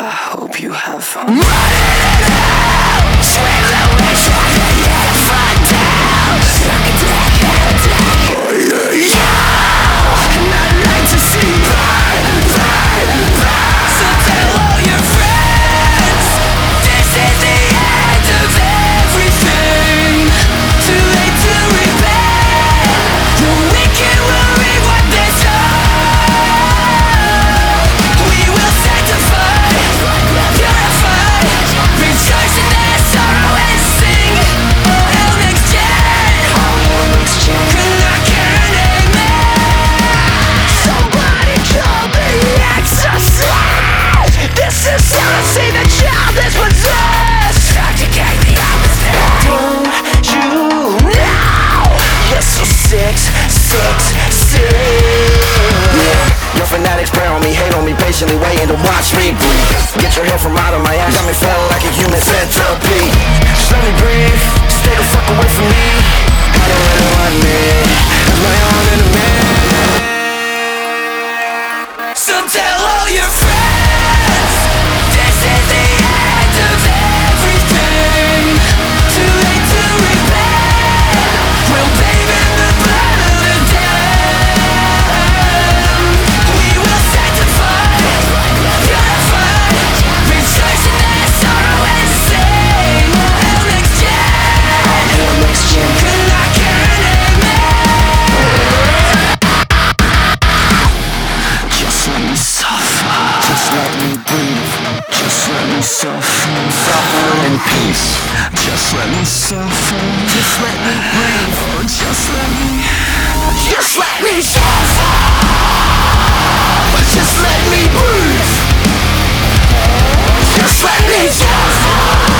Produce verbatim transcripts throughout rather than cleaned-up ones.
I hope you have fun. Running it out, swing the wish I can get a front down. Suck a dick, yeah. And I'd like to see burn, burn, burn. So tell all your friends, this is the end of everything. Too late to repent. The wicked will reap what they sow. We will sanctify, purify, rejoice in their sorrow and sing. Oh hell next gen, can I get an amen? Somebody call me exorcist. This is jealousy, the child is possessed. Try to get the opposite. Don't you know you're so sick, sick, sick? Yeah, your fanatics pray on me, hate on me, patiently waiting to watch me breathe. Get your hair from out of my ass, got me feeling like a human centipede. Just let me breathe, stay the fuck away from me. I don't really want me, I'm my own enemy. So tell all your friends, this is the end of everything. Too late to repent. We'll bathe in the blood of the damned. We will sanctify, purify, rejoice in their sorrow and sing. Oh hell next gen, hell next gen. Can I get an amen? Just let me suffer. Just let me breathe. Just let me suffer. Suffer in peace. Just let me suffer. Just let me breathe. Oh, just let me. Just let me suffer. Just let me breathe. Just let me suffer.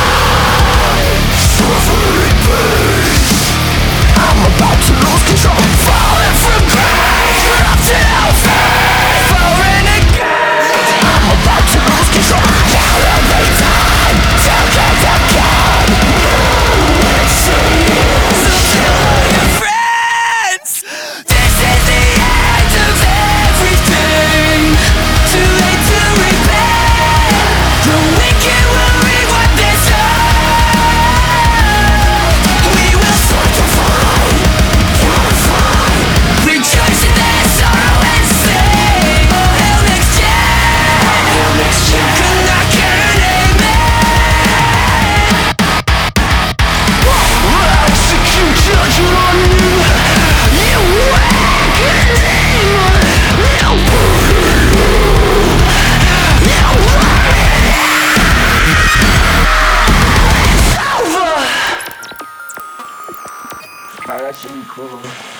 Suffer in peace. I'm about to lose control. Falling from grace. Corrupted out faith. Falling again. I'm about to lose control. Elevate time. Tell God that God. Let's see. So tell all your friends, this is the end of everything. Too late to repent. The wicked will reap what they sow. We will sanctify, purify, rejoice in their sorrow and sing. Oh hell next gen, hell next gen. Can I get an amen? We'll execute judgment on you. You wicked demon. You It's over. Alright, that should be cool.